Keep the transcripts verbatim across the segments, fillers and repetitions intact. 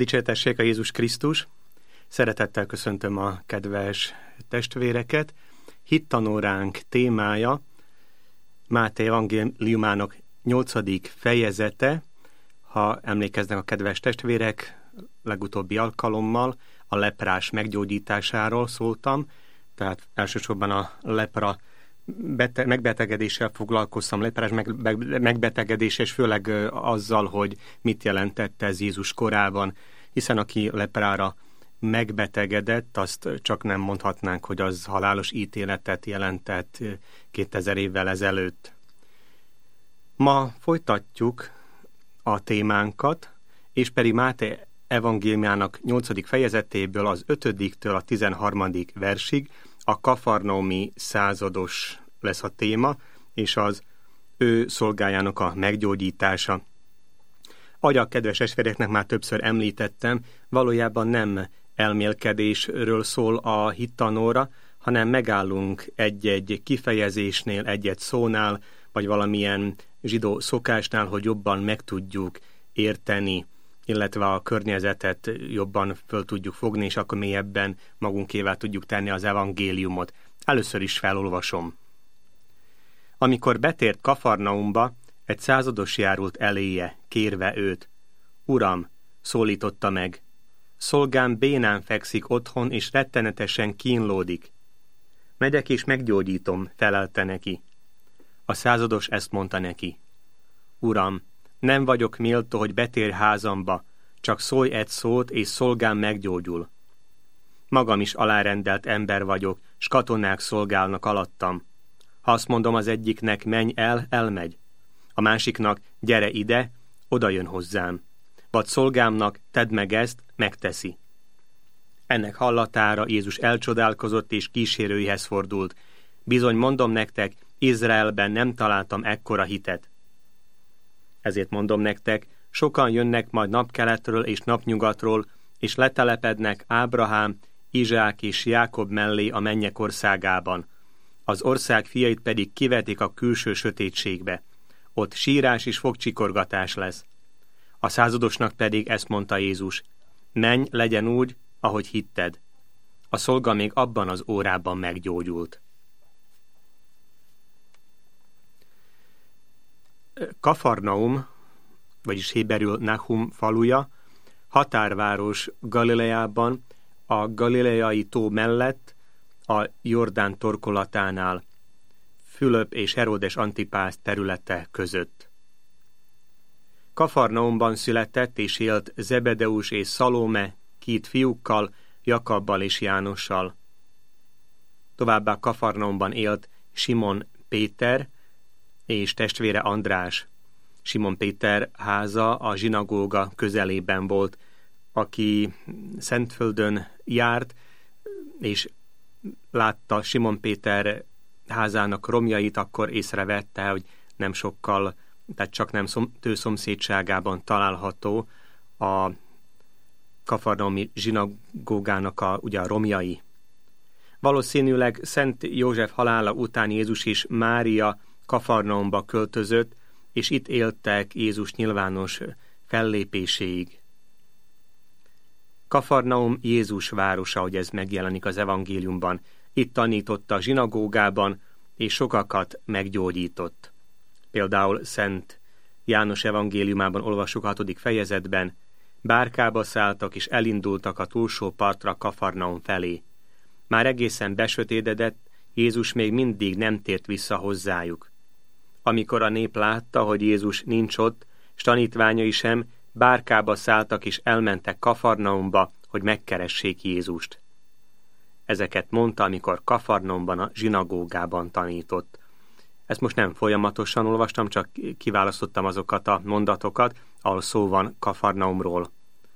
Dicsértessék a Jézus Krisztus! Szeretettel köszöntöm a kedves testvéreket. Hittanóránk témája Máté evangéliumának nyolcadik fejezete. Ha emlékeznek a kedves testvérek, legutóbbi alkalommal a leprás meggyógyításáról szóltam, tehát elsősorban a lepra bete- megbetegedéssel foglalkoztam, leprás meg- megbetegedéssel, és főleg azzal, hogy mit jelentett ez Jézus korában, hiszen aki leprára megbetegedett, azt csak nem mondhatnánk, hogy az halálos ítéletet jelentett kétezer évvel ezelőtt. Ma folytatjuk a témánkat, és pedig Máté evangéliumának nyolcadik fejezetéből az ötödiktől a tizenharmadik versig a kafarnaumi százados lesz a téma, és az ő szolgájának a meggyógyítása. Ahogy a kedves testvéreknek már többször említettem, valójában nem elmélkedésről szól a hittanóra, hanem megállunk egy-egy kifejezésnél, egy-egy szónál, vagy valamilyen zsidó szokásnál, hogy jobban meg tudjuk érteni, illetve a környezetet jobban föl tudjuk fogni, és akkor mélyebben magunkévá tudjuk tenni az evangéliumot. Először is felolvasom. Amikor betért Kafarnaumba, egy százados járult eléje, kérve őt. Uram, szólította meg, szolgám bénán fekszik otthon, és rettenetesen kínlódik. Megyek és meggyógyítom, felelte neki. A százados ezt mondta neki. Uram, nem vagyok méltó, hogy betér házamba, csak szólj egy szót, és szolgám meggyógyul. Magam is alárendelt ember vagyok, s katonák szolgálnak alattam. Ha azt mondom az egyiknek, menj el, elmegy. A másiknak, gyere ide, oda jön hozzám. Vagy szolgámnak, tedd meg ezt, megteszi. Ennek hallatára Jézus elcsodálkozott, és kísérőihez fordult. Bizony mondom nektek, Izraelben nem találtam ekkora hitet. Ezért mondom nektek, sokan jönnek majd napkeletről és napnyugatról, és letelepednek Ábrahám, Izsák és Jákob mellé a mennyek országában. Az ország fiait pedig kivetik a külső sötétségbe. Ott sírás és fogcsikorgatás lesz. A századosnak pedig ezt mondta Jézus, menj, legyen úgy, ahogy hitted. A szolga még abban az órában meggyógyult. Kafarnaum, vagyis héberül Nahum faluja, határváros Galileában, a galileai tó mellett, a Jordán torkolatánál, Fülöp és Heródes Antipász területe között. Kafarnaumban született és élt Zebedeus és Szalóme két fiúkkal, Jakabbal és Jánossal. Továbbá Kafarnaumban élt Simon Péter és testvére András. Simon Péter háza a zsinagóga közelében volt, aki Szentföldön járt, és látta Simon Péter házának romjait, akkor észrevette, hogy nem sokkal, tehát csak nem szom, tő szomszédságában található a kafarnaumi zsinagógának a, ugye a romjai. Valószínűleg Szent József halála után Jézus és Mária Kafarnaumba költözött, és itt éltek Jézus nyilvános fellépéséig. Kafarnaum Jézus városa, hogy ez megjelenik az evangéliumban. Itt tanította a zsinagógában, és sokakat meggyógyított. Például Szent János evangéliumában olvassuk a hatodik fejezetben, bárkába szálltak és elindultak a túlsó partra Kafarnaum felé. Már egészen besötétedett, Jézus még mindig nem tért vissza hozzájuk. Amikor a nép látta, hogy Jézus nincs ott, s tanítványai sem, bárkába szálltak és elmentek Kafarnaumba, hogy megkeressék Jézust. Ezeket mondta, amikor Kafarnaumban a zsinagógában tanított. Ezt most nem folyamatosan olvastam, csak kiválasztottam azokat a mondatokat, ahol szó van Kafarnaumról.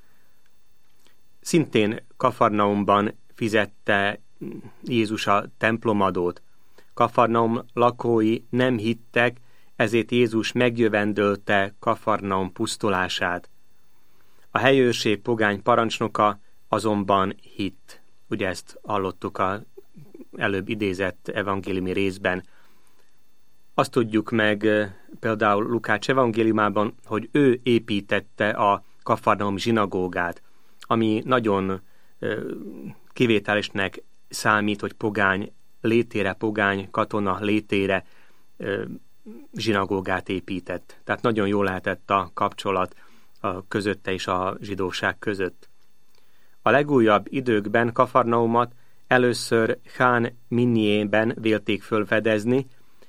Szintén Kafarnaumban fizette Jézus a templomadót. Kafarnaum lakói nem hittek, ezért Jézus megjövendölte Kafarnaum pusztulását. A helyőrség pogány parancsnoka azonban hitt. Ugye ezt hallottuk az előbb idézett evangéliumi részben. Azt tudjuk meg például Lukács evangéliumában, hogy ő építette a Kafarnaum zsinagógát. ami nagyon kivételesnek számít, hogy pogány létére, pogány katona létére zsinagógát épített. Tehát nagyon jól lehetett a kapcsolat a közötte és a zsidóság között. A legújabb időkben Kafarnaumot először Hán Minjében vélték fölfedezni,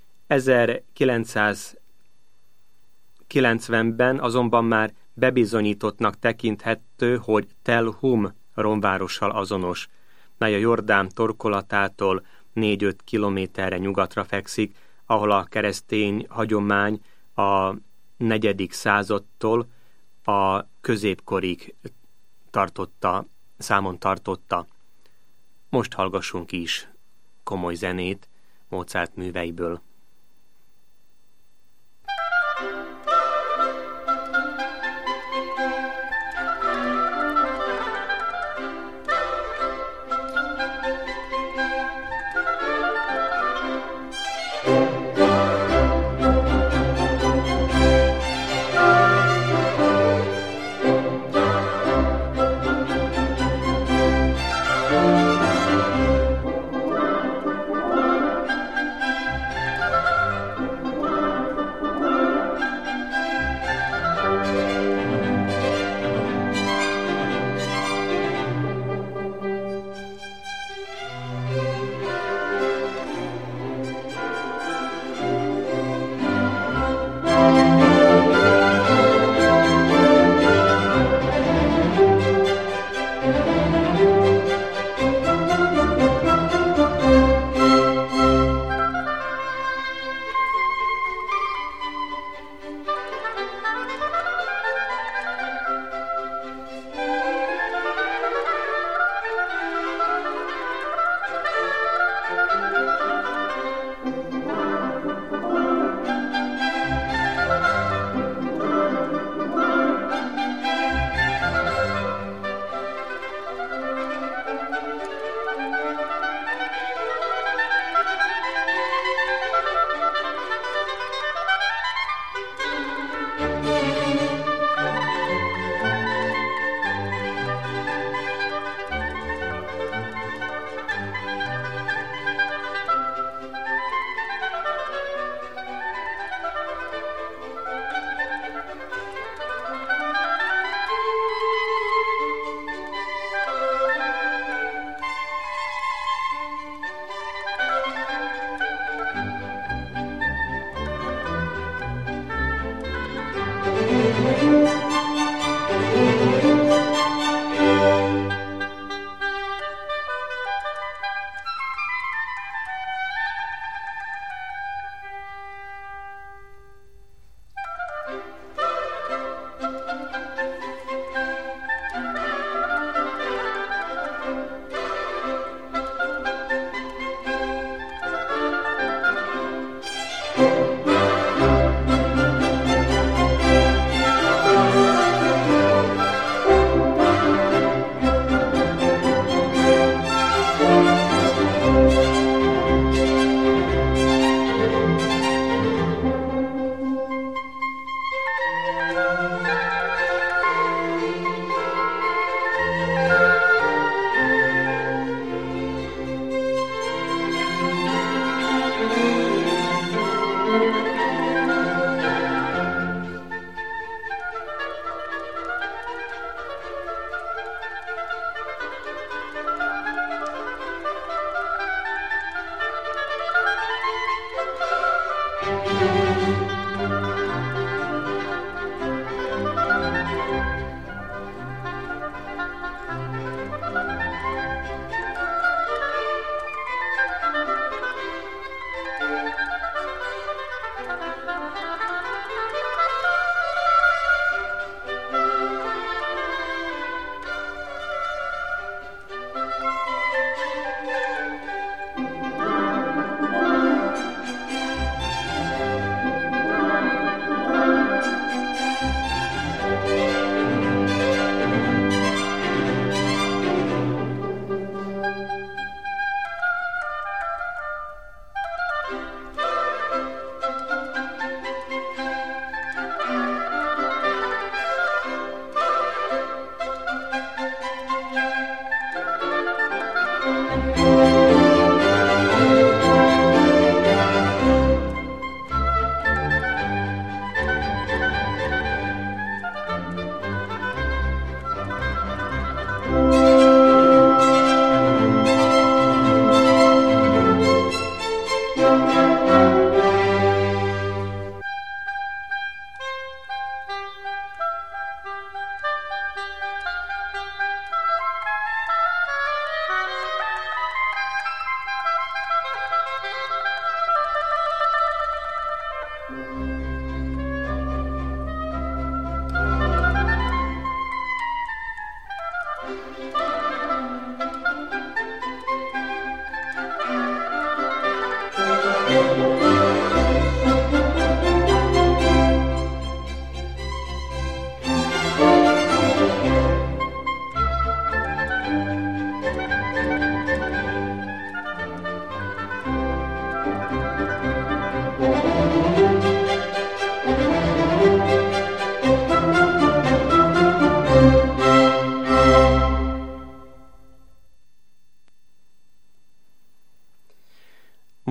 ezerkilencszázkilencvenben azonban már bebizonyítottnak tekinthető, hogy Tel Hum romvárossal azonos, mely a Jordán torkolatától négy-öt kilométerre nyugatra fekszik, ahol a keresztény hagyomány a negyedik századtól a középkorig tartotta, számon tartotta. Most hallgassunk is komoly zenét Mozart műveiből.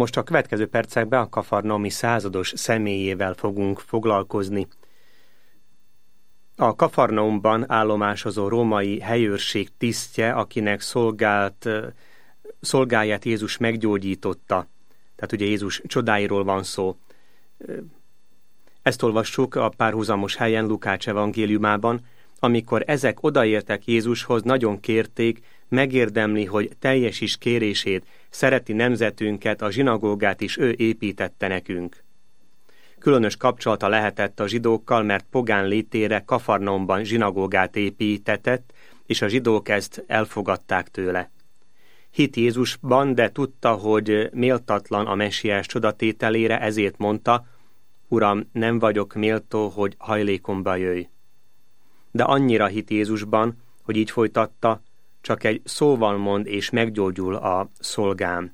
Most a következő percekben a kafarnaumi százados személyével fogunk foglalkozni. A Kafarnaumban állomásozó római helyőrség tisztje, akinek szolgált, szolgáját Jézus meggyógyította. Tehát ugye Jézus csodáiról van szó. Ezt olvassuk a párhuzamos helyen Lukács evangéliumában, amikor ezek odaértek Jézushoz, nagyon kérték, megérdemli, hogy teljesíts kérését, szereti nemzetünket, a zsinagógát is ő építette nekünk. Különös kapcsolata lehetett a zsidókkal, mert pogán létére Kafarnaumban zsinagógát építetett, és a zsidók ezt elfogadták tőle. Hit Jézusban, de tudta, hogy méltatlan a messiás csodatételére, ezért mondta, Uram, nem vagyok méltó, hogy hajlékomba jöjj. De annyira hit Jézusban, hogy így folytatta, csak egy szóval mond, és meggyógyul a szolgám.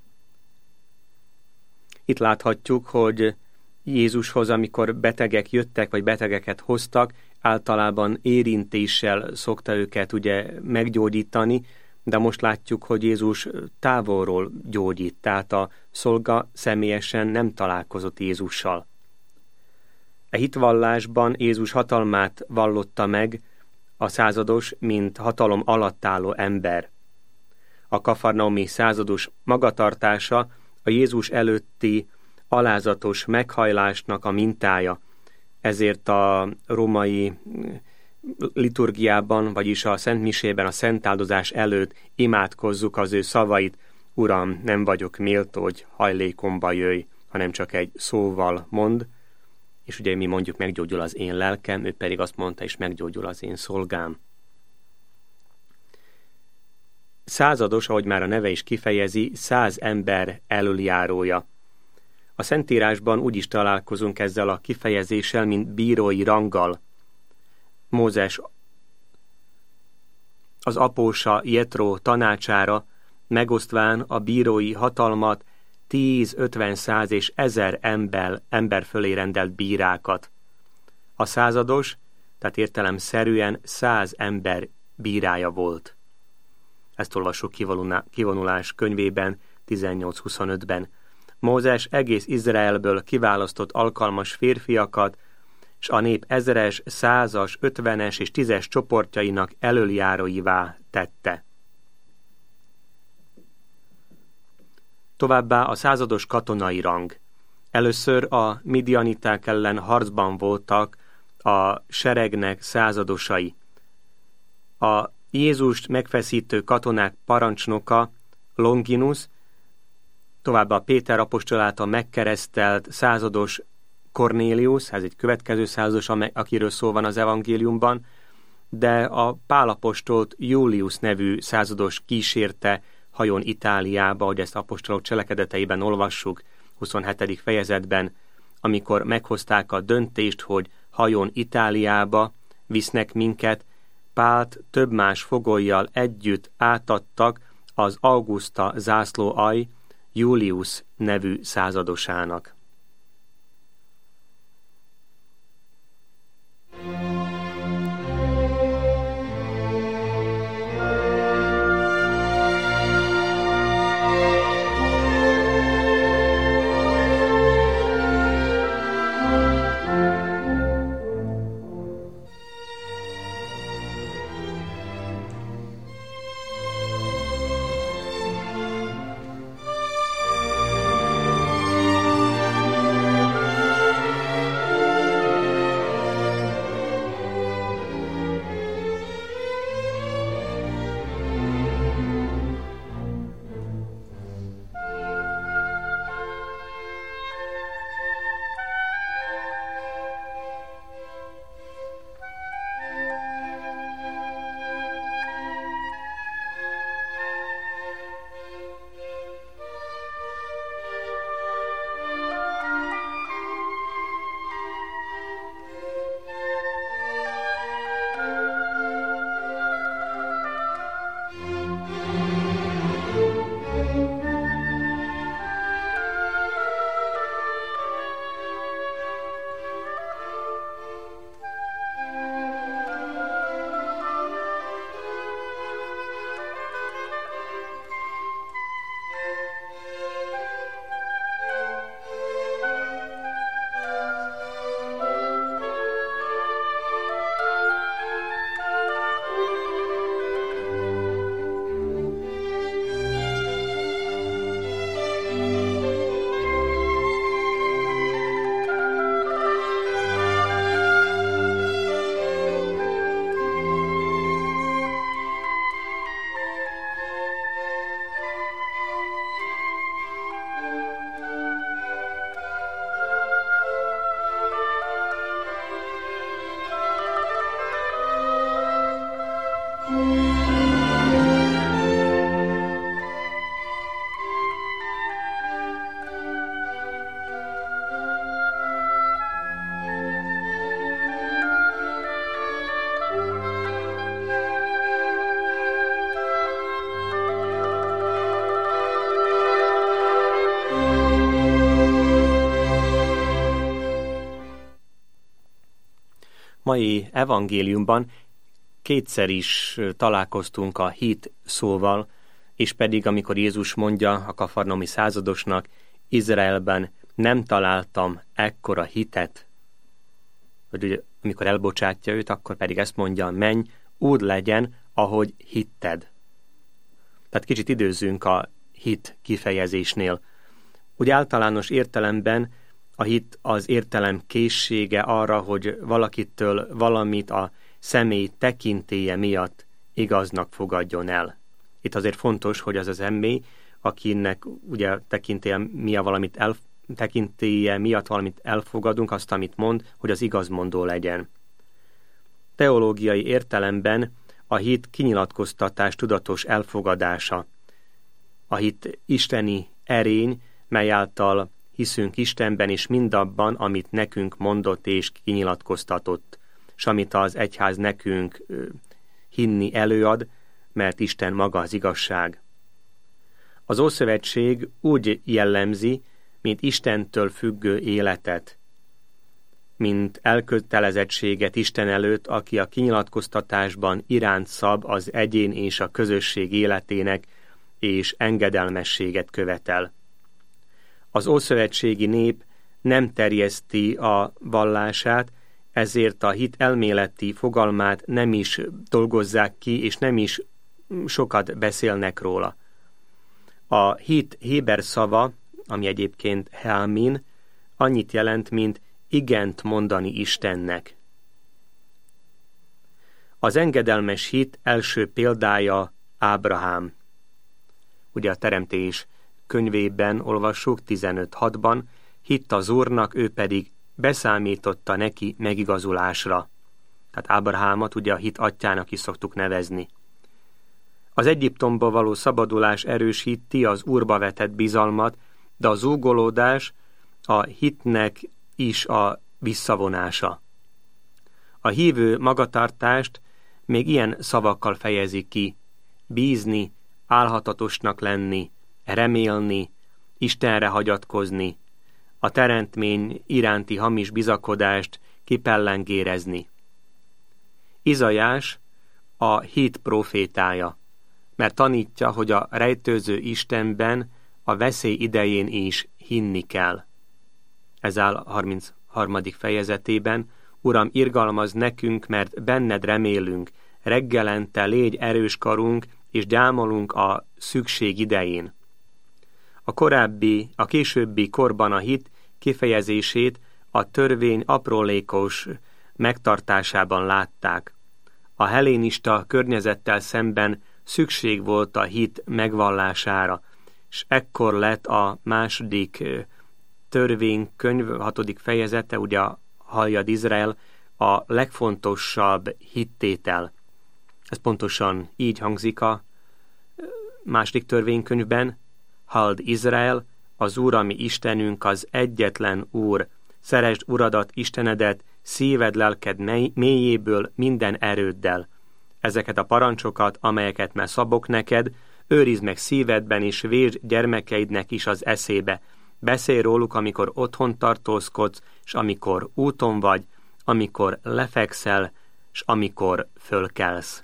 Itt láthatjuk, hogy Jézushoz, amikor betegek jöttek, vagy betegeket hoztak, általában érintéssel szokta őket ugye meggyógyítani, de most látjuk, hogy Jézus távolról gyógyít, tehát a szolga személyesen nem találkozott Jézussal. E hitvallásban Jézus hatalmát vallotta meg a százados, mint hatalom alatt álló ember. A kafarnaumi százados magatartása a Jézus előtti alázatos meghajlásnak a mintája. Ezért a római liturgiában, vagyis a szentmisében, a szentáldozás előtt imádkozzuk az ő szavait, Uram, nem vagyok méltó, hogy hajlékomba jöjj, hanem csak egy szóval mond, és ugye mi mondjuk meggyógyul az én lelkem, ő pedig azt mondta, és meggyógyul az én szolgám. Százados, ahogy már a neve is kifejezi, száz ember elöljárója. A Szentírásban úgy is találkozunk ezzel a kifejezéssel, mint bírói ranggal. Mózes az apósa Jetró tanácsára megosztván a bírói hatalmat tíz, ötven, száz és ezer ember, ember fölé rendelt bírákat. A százados, tehát értelemszerűen száz ember bírája volt. Ezt olvassuk Kivonulás könyvében tizennyolc huszonötben. Mózes egész Izraelből kiválasztott alkalmas férfiakat, és a nép ezeres, százas, ötvenes és tízes csoportjainak elöljáróivá tette. Továbbá a százados katonai rang. Először a midianiták ellen harcban voltak a seregnek századosai. A Jézust megfeszítő katonák parancsnoka Longinus, továbbá Péter apostol által megkeresztelt százados Kornélius, ez egy következő százados, akiről szó van az evangéliumban, de a Pál apostolt Július nevű százados kísérte hajón Itáliába, hogy ezt apostolok cselekedeteiben olvassuk, huszonhetedik fejezetben, amikor meghozták a döntést, hogy hajón Itáliába visznek minket, Pált több más fogollyal együtt átadtak az Auguszta zászlóalj Július nevű századosának. Mai evangéliumban kétszer is találkoztunk a hit szóval, és pedig amikor Jézus mondja a kafarnaumi századosnak, Izraelben nem találtam ekkora hitet, vagy ugye, amikor elbocsátja őt, akkor pedig ezt mondja, menj, úgy legyen, ahogy hitted. Tehát kicsit időzzünk a hit kifejezésnél. Úgy általános értelemben a hit az értelem készsége arra, hogy valakitől valamit a személy tekintélye miatt igaznak fogadjon el. Itt azért fontos, hogy az az ember, akinek ugye tekintélye miatt valamit, el, tekintélye miatt valamit elfogadunk, azt, amit mond, hogy az igazmondó legyen. Teológiai értelemben a hit kinyilatkoztatás tudatos elfogadása. A hit isteni erény, mely által hiszünk Istenben és mindabban, amit nekünk mondott és kinyilatkoztatott, s amit az egyház nekünk hinni előad, mert Isten maga az igazság. Az Ószövetség úgy jellemzi, mint Istentől függő életet, mint elkötelezettséget Isten előtt, aki a kinyilatkoztatásban iránt szab az egyén és a közösség életének, és engedelmességet követel. Az ószövetségi nép nem terjeszti a vallását, ezért a hit elméleti fogalmát nem is dolgozzák ki, és nem is sokat beszélnek róla. A hit héber szava, ami egyébként helmin, annyit jelent, mint igent mondani Istennek. Az engedelmes hit első példája Ábrahám. Ugye a Teremtés könyvében olvassuk tizenöt hatban, hitt az Úrnak, ő pedig beszámította neki megigazulásra. Tehát Ábrahámot ugye a hit atyának is szoktuk nevezni. Az Egyiptomból való szabadulás erősíti az Úrba vetett bizalmat, de a zúgolódás a hitnek is a visszavonása. A hívő magatartást még ilyen szavakkal fejezi ki: bízni, álhatatosnak lenni, remélni, Istenre hagyatkozni, a teremtmény iránti hamis bizakodást kipellengérezni. Izaiás a hit profétája, mert tanítja, hogy a rejtőző Istenben a veszély idején is hinni kell. Ez áll a harmincharmadik fejezetében: Uram, irgalmaz nekünk, mert benned remélünk, reggelente légy erős karunk, és gyámolunk a szükség idején. A korábbi, a későbbi korban a hit kifejezését a törvény aprólékos megtartásában látták. A hellénista környezettel szemben szükség volt a hit megvallására, és ekkor lett a második törvénykönyv, hatodik fejezete, ugye halljad Izrael, a legfontosabb hittétel. Ez pontosan így hangzik a második törvénykönyvben: halld Izrael, az Úr, ami Istenünk, az egyetlen Úr. Szeresd Uradat, Istenedet, szíved, lelked mélyéből, minden erőddel. Ezeket a parancsokat, amelyeket már szabok neked, őrizd meg szívedben, és vésd gyermekeidnek is az eszébe. Beszélj róluk, amikor otthon tartózkodsz, és amikor úton vagy, amikor lefekszel, és amikor fölkelsz.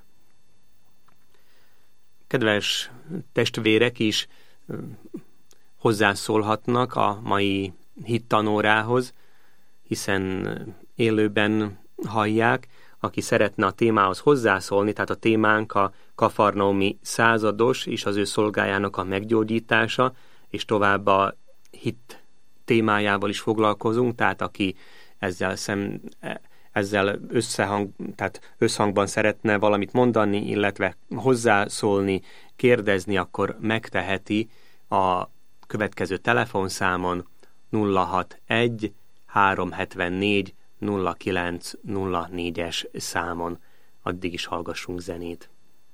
Kedves testvérek is hozzászólhatnak a mai hittanórához, hiszen élőben hallják. Aki szeretne a témához hozzászólni, tehát a témánk a kafarnaumi százados és az ő szolgájának a meggyógyítása, és tovább a hit témájával is foglalkozunk, tehát aki ezzel, szem, ezzel összehang, tehát összhangban szeretne valamit mondani, illetve hozzászólni, kérdezni, akkor megteheti a következő telefonszámon nulla hatvanegy háromszázhetvennégy nulla kilenc nulla négyes számon. Addig is hallgassunk zenét.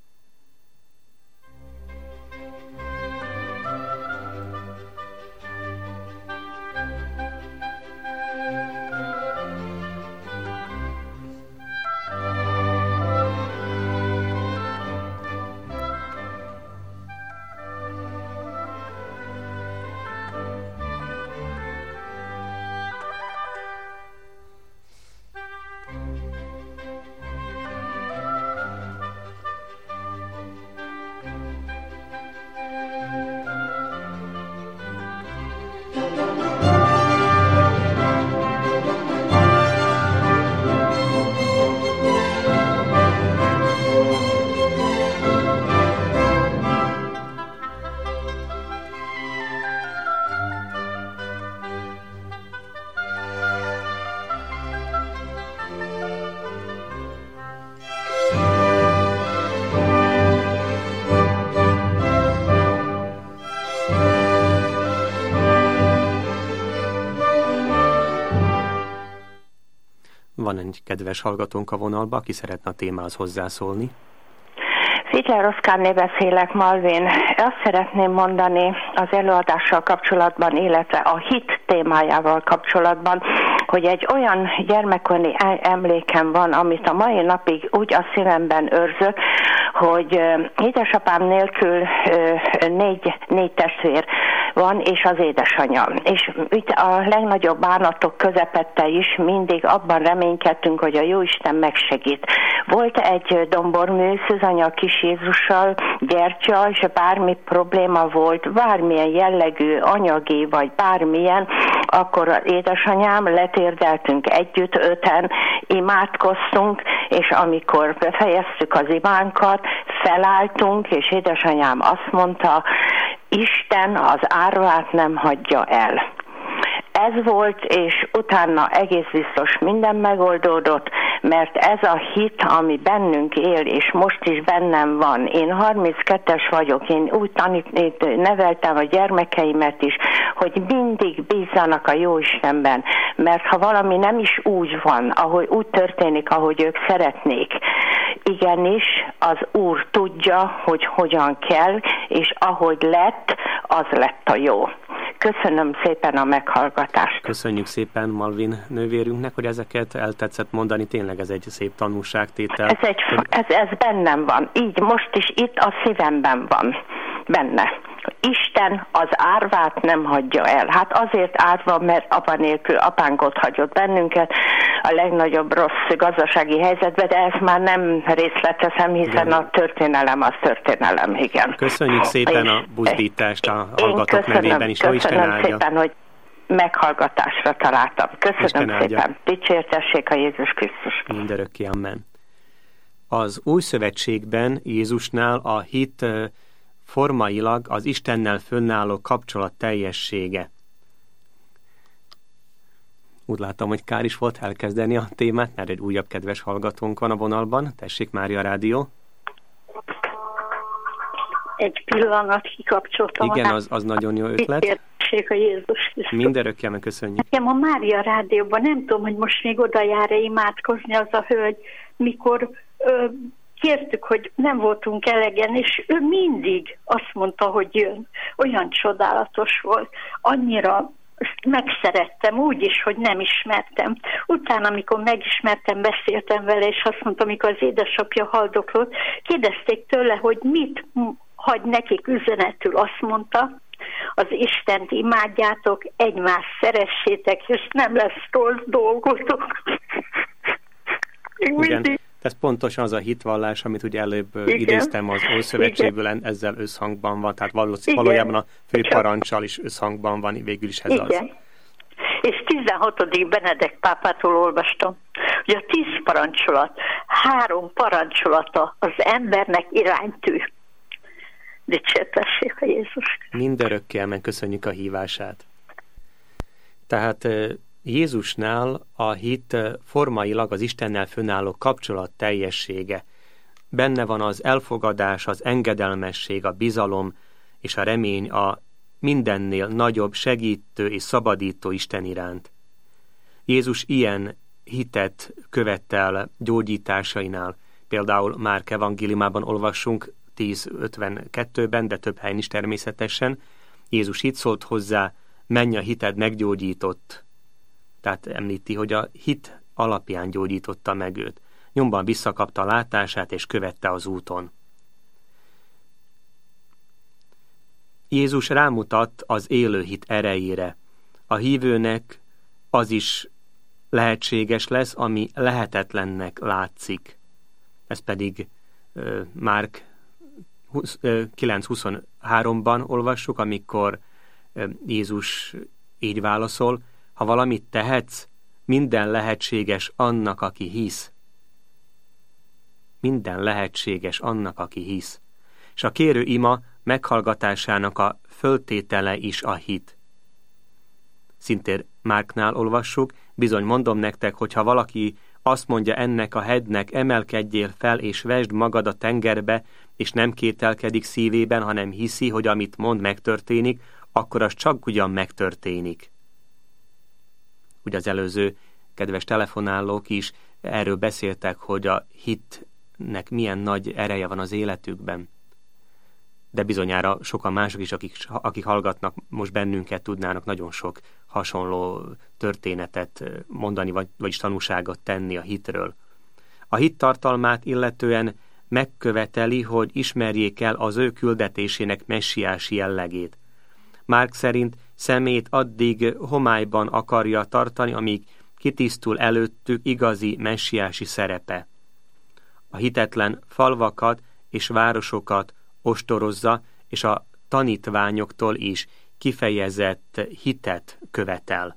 van egy kedves hallgatónk a vonalba, aki szeretne a témához hozzászólni. Figyelj, Roszkárné beszélek, Malvin. Azt szeretném mondani az előadással kapcsolatban, illetve a hit témájával kapcsolatban, hogy egy olyan gyermekkori emlékem van, amit a mai napig úgy a szívemben őrzök, hogy édesapám nélkül négy, négy testvér van, és az édesanyja. És itt a legnagyobb bánatok közepette is mindig abban reménykedtünk, hogy a Jóisten megsegít. Volt egy dombormű Szűzanya kis Jézussal, gyertya, és bármi probléma volt, bármilyen jellegű, anyagi, vagy bármilyen, akkor az édesanyám, letérdeltünk együtt, öten, imádkoztunk, és amikor befejeztük az imánkat, felálltunk, és édesanyám azt mondta, Isten az árvát nem hagyja el. Ez volt, és utána egész biztos minden megoldódott, mert ez a hit, ami bennünk él, és most is bennem van. Én harminckettes vagyok, én úgy tanít, neveltem a gyermekeimet is, hogy mindig bízzanak a Jóistenben, mert ha valami nem is úgy van, ahogy úgy történik, ahogy ők szeretnék, igenis az Úr tudja, hogy hogyan kell, és ahogy lett, az lett a jó. Köszönöm szépen a meghallgatást. Köszönjük szépen Malvin nővérünknek, hogy ezeket eltetszett mondani, tényleg ez egy szép tanúságtétel. Ez, egy, ez, ez bennem van, így most is itt a szívemben van, benne. Isten az árvát nem hagyja el. Hát azért árva, mert apa nélkül apánk ott hagyott bennünket a legnagyobb rossz gazdasági helyzetben, de ezt már nem részleteszem, hiszen igen. A történelem az történelem, igen. Köszönjük szépen a buzdítást a hallgatók nevében is. Köszönöm szépen, hogy meghallgatásra találtam. Köszönöm szépen. Dicsértessék a Jézus Krisztus. Mindörökké, amen. Az Új Szövetségben Jézusnál a hit formailag az Istennel fönnálló kapcsolat teljessége. Úgy látom, hogy kár is volt elkezdeni a témát, mert egy újabb kedves hallgatónk van a vonalban. Tessék, Mária Rádió. Egy pillanat, kikapcsoltam. Igen, az, az nagyon jó ötlet. A Jézus Krisztus. Mindörökké, meg köszönjük. Nekem a Mária Rádióban, nem tudom, hogy most még oda jár-e imádkozni az a hölgy, mikor ö, kértük, hogy nem voltunk elegen, és ő mindig azt mondta, hogy jön. Olyan csodálatos volt. Annyira megszerettem, úgy is, hogy nem ismertem. Utána, amikor megismertem, beszéltem vele, és azt mondtam, amikor az édesapja haldoklott, kérdezték tőle, hogy mit hagy nekik üzenetül. Azt mondta, az Istent imádjátok, egymást szeressétek, és nem lesz rossz dolgotok. Igen. Ez pontosan az a hitvallás, amit ugye előbb igen. idéztem az Ószövetségből, ezzel összhangban van, tehát valójában a főparancsal is összhangban van, végül is ez igen. az. És tizenhatodik Benedek pápától olvastam, hogy a tíz parancsolat, három parancsolata az embernek iránytű. Dicsértessék a Jézus. Mindörökké, meg köszönjük a hívását. Tehát Jézusnál a hit formailag az Istennel fönnálló kapcsolat teljessége. Benne van az elfogadás, az engedelmesség, a bizalom és a remény a mindennél nagyobb segítő és szabadító Isten iránt. Jézus ilyen hitet követel gyógyításainál. Például Márk evangéliumában olvassunk tíz ötvenkettőben, de több helyen is természetesen. Jézus így szólt hozzá, menj, a hited meggyógyított. Tehát említi, hogy a hit alapján gyógyította meg őt. Nyomban visszakapta a látását, és követte az úton. Jézus rámutat az élő hit erejére. A hívőnek az is lehetséges lesz, ami lehetetlennek látszik. Ez pedig uh, Márk kilenc huszonháromban olvassuk, amikor uh, Jézus így válaszol, ha valamit tehetsz, minden lehetséges annak, aki hisz. Minden lehetséges annak, aki hisz. És a kérő ima meghallgatásának a föltétele is a hit. Szintén Márknál olvassuk, bizony mondom nektek, hogy ha valaki azt mondja ennek a hegynek, emelkedjél fel és vesd magad a tengerbe, és nem kételkedik szívében, hanem hiszi, hogy amit mond megtörténik, akkor az csak ugyan megtörténik. Ugye az előző kedves telefonálók is erről beszéltek, hogy a hitnek milyen nagy ereje van az életükben. De bizonyára sokan mások is, akik, akik hallgatnak most bennünket, tudnának nagyon sok hasonló történetet mondani, vagy, vagyis tanúságot tenni a hitről. A hit tartalmát illetően megköveteli, hogy ismerjék el az ő küldetésének messiási jellegét. Márk szerint szemét addig homályban akarja tartani, amíg kitisztul előttük igazi messiási szerepe. A hitetlen falvakat és városokat ostorozza, és a tanítványoktól is kifejezett hitet követel.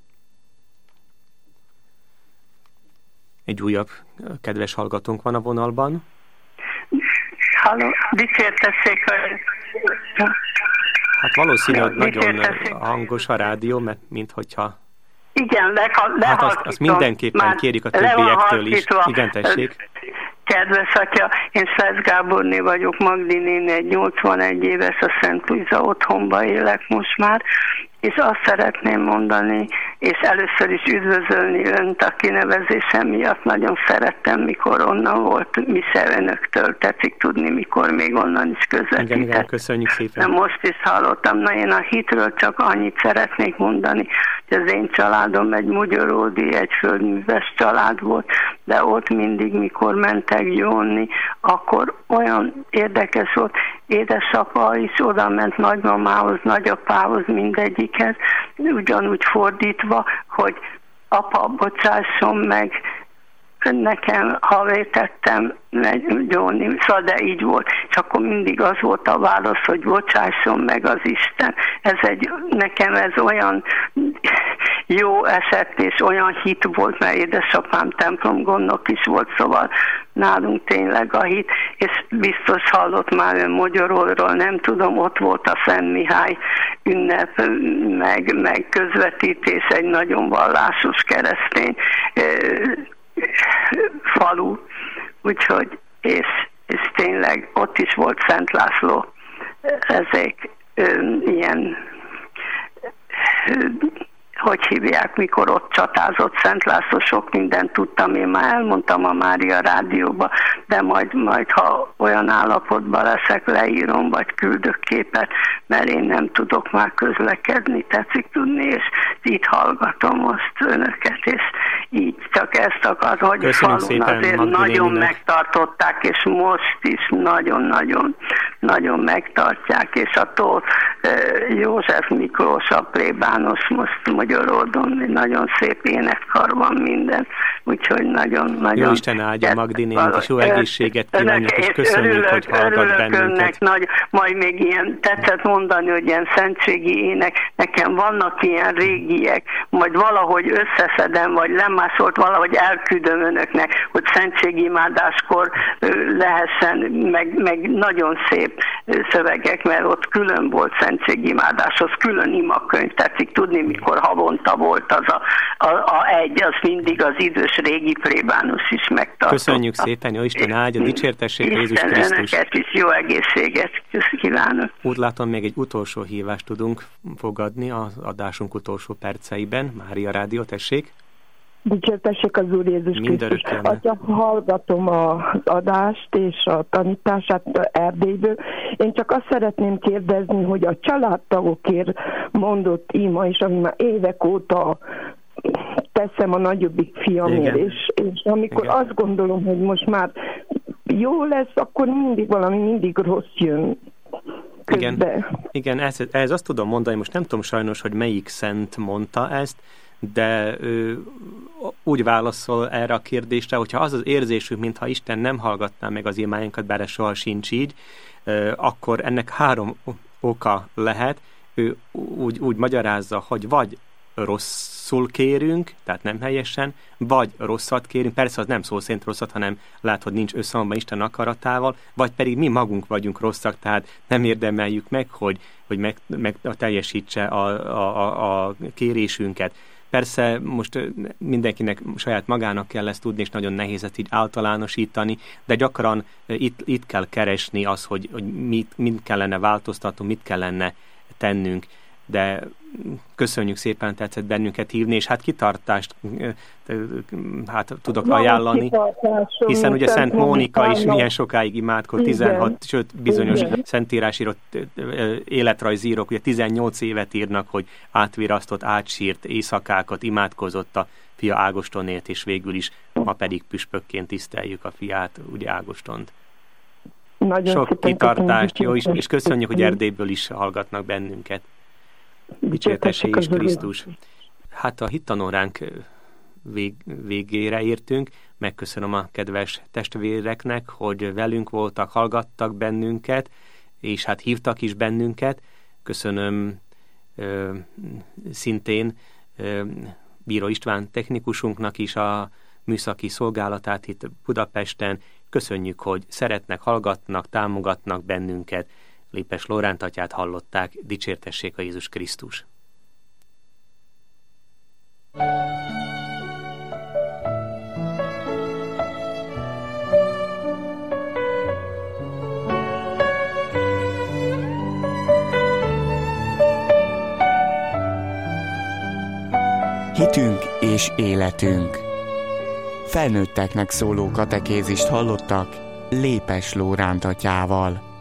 Egy újabb kedves hallgatónk van a vonalban. Halló, dicsértessék a... Hát valószínűleg nagyon hangos a rádió, mert minthogyha... Igen, lehallgatom. Hát azt, azt mindenképpen kérjük a többiektől is. Igen, tessék. Kedves atya, én Szesz Gáborné vagyok, Magdi néni, egy nyolcvanegy éves, a Szent Luisa otthonba élek most már, és azt szeretném mondani, és először is üdvözölni önt a kinevezésem miatt. Nagyon szerettem, mikor onnan volt mise önöktől, tetszik tudni, mikor még onnan is közvetített. Igen, igen, köszönjük szépen. De most is hallottam. Na, én a hitről csak annyit szeretnék mondani, hogy az én családom egy magyaródi, egy földműves család volt, de ott mindig, mikor mentek jóni, akkor olyan érdekes volt, édesapa is oda ment nagymamához, nagyapához, mindegyikhez, ugyanúgy fordítva, hogy apa, bocsásson meg, nekem, ha vétettem, gyóni, szóval de így volt. És akkor mindig az volt a válasz, hogy bocsásson meg az Isten. Ez egy, nekem ez olyan jó eset, és olyan hit volt, mert édesapám templomgondnok is volt, szóval nálunk tényleg a hit, és biztos hallott már ön Magyarorról, nem tudom, ott volt a Szent Mihály ünnep, meg, meg közvetítés, egy nagyon vallásos keresztény falu, úgyhogy, és, és tényleg ott is volt Szent László, ezek ö, ilyen, ö, hogy hívják, mikor ott csatázott Szent László, sok mindent tudtam, én már elmondtam a Mária rádióba, de majd, majd ha olyan állapotban leszek, leírom, vagy küldök képet, mert én nem tudok már közlekedni, tetszik tudni, és itt hallgatom most önöket, és így csak ezt akar, hogy köszönjük falun azért nagyon megtartották, és most is nagyon-nagyon nagyon megtartják, és a Tóth József Miklós, a plébános most Magyaródon, nagyon szép énekkar van minden, úgyhogy nagyon-nagyon... Jó Isten áldja Magdinénk, és jó egészséget kívánjuk, és köszönjük, örülök, hogy hallgat bennünket. Önnek, nagy, majd még ilyen tetszett mondani, hogy ilyen szentségi ének, nekem vannak ilyen régiek, majd valahogy összeszedem, vagy lemásolt, valahogy elküldöm önöknek, hogy szentségimádáskor lehessen, meg, meg nagyon szép szövegek, mert ott külön volt szentségimádáshoz, külön imakönyv, tetszik tudni, mikor havonta volt az a, a, a egy, az mindig az idős régi plébános is megtartotta. Köszönjük szépen, jó Isten áldja, dicsértessék Jézus Krisztus. Önöket is jó egészséget kívánok. Úgy látom, még egy utolsó hívást tudunk fogadni az adásunk utolsó perceiben. Mária Rádió, tessék. Dicsértessék az Úr Jézus Krisztus. Atya, hallgatom az adást és a tanítását Erdélyből. Én csak azt szeretném kérdezni, hogy a családtagokért mondott ima, és ami már évek óta teszem a nagyobbik fiamért, és, és amikor Igen. azt gondolom, hogy most már jó lesz, akkor mindig valami mindig rossz jön. Igen, Igen ez, ez azt tudom mondani, most nem tudom sajnos, hogy melyik szent mondta ezt, de ő úgy válaszol erre a kérdésre, hogyha az az érzésünk, mintha Isten nem hallgatná meg az imáinkat, bár ez soha sincs így, akkor ennek három oka lehet. Ő úgy, úgy magyarázza, hogy vagy rosszul kérünk, tehát nem helyesen, vagy rosszat kérünk, persze az nem szó szerint rosszat, hanem lát, hogy nincs összhangban Isten akaratával, vagy pedig mi magunk vagyunk rosszak, tehát nem érdemeljük meg, hogy, hogy meg, meg teljesítse a, a, a kérésünket. Persze most mindenkinek saját magának kell ezt tudni, és nagyon nehéz ezt így általánosítani, de gyakran itt, itt kell keresni az, hogy, hogy mit, mit kellene változtatnunk, mit kellene tennünk. de köszönjük szépen, tetszett bennünket hívni, és hát kitartást hát tudok ajánlani, hiszen ugye Szent Mónika is milyen sokáig imádkozott, tizenhat, sőt bizonyos szentírásírott életrajzírók, ugye tizennyolc évet írnak, hogy átvirasztott, átsírt éjszakákat, imádkozott a fia Ágostonért, és végül is ma pedig püspökként tiszteljük a fiát, ugye Ágostont. Nagyon sok kitartást, jó, és, és köszönjük, hogy Erdélyből is hallgatnak bennünket. Dicsértessék is Krisztus. Hát a hittanóránk vég, végére értünk. Megköszönöm a kedves testvéreknek, hogy velünk voltak, hallgattak bennünket, és hát hívtak is bennünket. Köszönöm ö, szintén ö, Bíró István technikusunknak is a műszaki szolgálatát itt Budapesten. Köszönjük, hogy szeretnek, hallgatnak, támogatnak bennünket. Lépes Lóránt atyát hallották, dicsértessék a Jézus Krisztus. Hitünk és életünk. Felnőtteknek szóló katekézist hallottak Lépes Lóránt atyával.